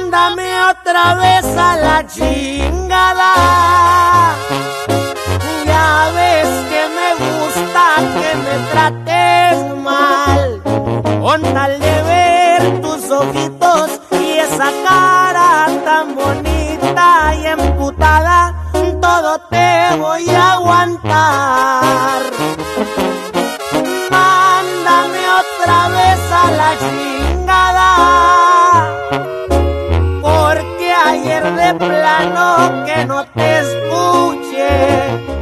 Mándame otra vez a la chingada. Ya ves que me gusta que me trates mal, con tal de ver tus ojitos y esa cara tan bonita y emputada, todo te voy a aguantar. Mándame otra vez a la chingada, porque ayer de plano que no te